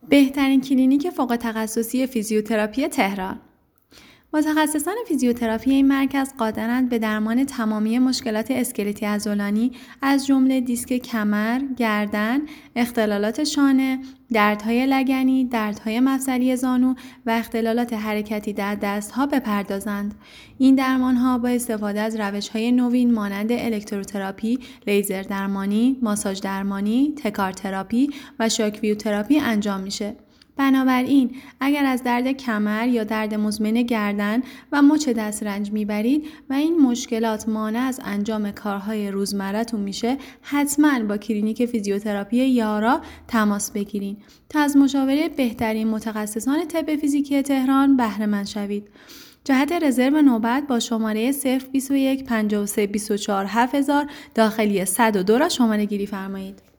بهترین کلینیک فوق تخصصی فیزیوتراپی تهران. متخصصان فیزیوتراپی این مرکز قادرند به درمان تمامی مشکلات اسکلتی عضلانی از جمله دیسک کمر، گردن، اختلالات شانه، دردهای لگنی، دردهای مفصلی زانو و اختلالات حرکتی در دستها بپردازند. این درمانها با استفاده از روش‌های نوین مانند الکتروتراپی، لیزر درمانی، ماساژ درمانی، تکار تراپی و شاک ویوتراپی انجام میشه. بنابراین اگر از درد کمر یا درد مزمن گردن و مچ دست رنج میبرید و این مشکلات مانع از انجام کارهای روزمره‌تون میشه، حتما با کلینیک فیزیوتراپی یارا تماس بگیرید تا از مشاوره بهترین متخصصان طب فیزیکی تهران بهره مند شوید. جهت رزرو نوبت با شماره 021 53 24 7000 داخلی 102 را شماره گیری فرمایید.